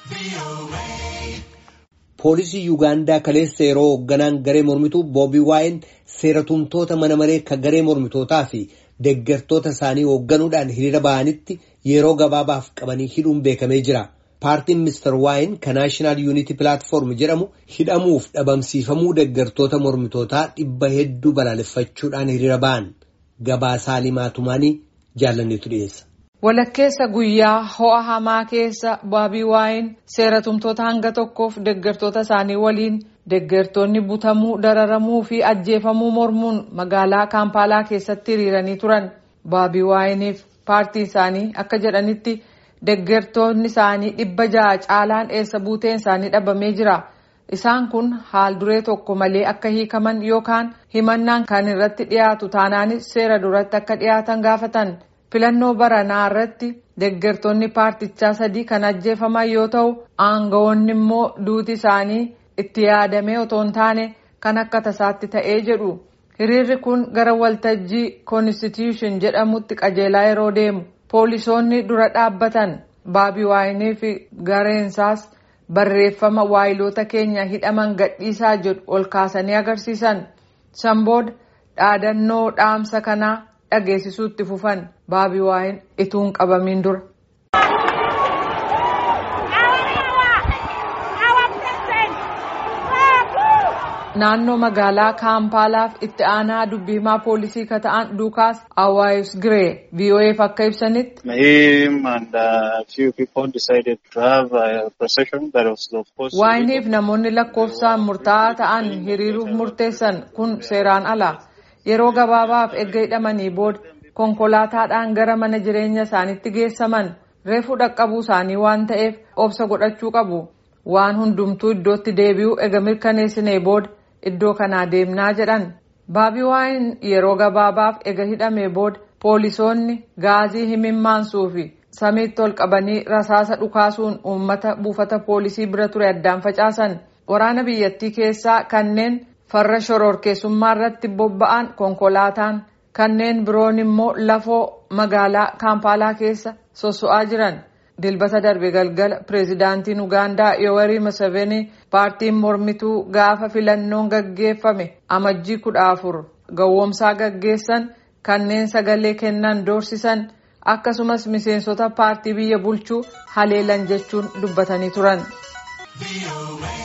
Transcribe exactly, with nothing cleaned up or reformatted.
Poolisii Yuugaandaa kaleessa yeroo hoogganaan garee mormituu Boobi Waayeen seera tumtoota mana maree kan garee mormitootaa fi deeggartoota isaanii hoogganuudhaan hiriira ba'anitti yeroo gabaabaaf qabanii hidhuun beekamee jira. Paartiin Mister Waayeen kan National Unity Platform jedhamu hidhamuuf dhabamsiifamuu deeggartoota mormitootaa dhibba hedduu balaaleffachuudhaan hiriira ba'an. Gabaasaa Limaatumaanii jaalanneetu dhiyeessa. Walakkeessa guyyaa ho'a hamaa keessa Boobi Waayeen seera tumtoota hanga tokkoof deeggartoota isaanii waliin deeggartoonni butamuu, dararamuu fi ajjeefamuu mormuun magaalaa Kaampaalaa keessatti hiriiranii turan. Boobi Waayeniif paartiin isaanii akka jedhanitti deeggartoonni isaanii dhibba ja'a caalaan eessa buuteen isaanii dhabamee jira. Isaan kun haal duree tokko malee akka hiikaman yookaan himannaan kan irratti dhiyaatu taanaanis seera duratti akka dhiyaatan gaafatan. Filannoo baranaa irratti deeggartoonni paartichaa sadii kan ajjeefaman yoo ta'u, aangawoonni immoo duuti isaanii itti yaadamee otoo hin taane kan akka tasaatti ta'ee jedhu. Hiriirri kun gara waltajjii Constitution jedhamutti qajeelaa yeroo deemu poolisoonni dura dhaabbatan. Boobi Waayinii fi gareensaas barreeffama waayiloota keenya hidhaman gadhiisaa jedhu ol kaasanii agarsiisan. Sanbooda dhaadannoo dhaamsa kanaa dhageessisuutti fufan. Boobi Waayeen ituun qabamiin dura. Naannoo magaalaa Kaampaalaaf itti aanaa dubbii himaa poolisii ka ta'an Lukaas Awaayus Giree V O F akka ibsanitti. Waayiniif namoonni lakkoofsaan murtaa'aa ta'an hiriiruuf murteessan kun seeraan ala. Yeroo gabaabaaf erga hidhamanii booda konkolaataadhaan gara mana jireenya isaaniitti geessaman. Reefuu dhaqqabuu isaanii waan ta'eef obsa godhachuu qabu. Waan hundumtuu iddootti deebi'uu ega mirkaneessinee booda iddoo kanaa deemnaa jedhan. Boobi Waayeen yeroo gabaabaaf ega hidhamee booda poolisoonni gaazii himimmaansuu fi samiitti ol qabanii rasaasa dhukaasuun uummata buufata poolisii bira ture addaan facaasan. Waraana biyyattii keessaa kanneen farra shororkeessummaa irratti bobba'an konkolaataan kanneen biroon immoo lafoo magaalaa Kaampaalaa keessa sosso'aa jiran. Dilbata darbe galgala pireezidaantiin Ugaandaa Yoweri Museveni paartiin mormituu gaafa filannoon gaggeeffame amajjii kudha afur gowwoomsaa gaggeessan kanneen sagalee kennan doorsisan akkasumas miseensota paartii biyya bulchuu haleelan jechuun dubbatanii turan.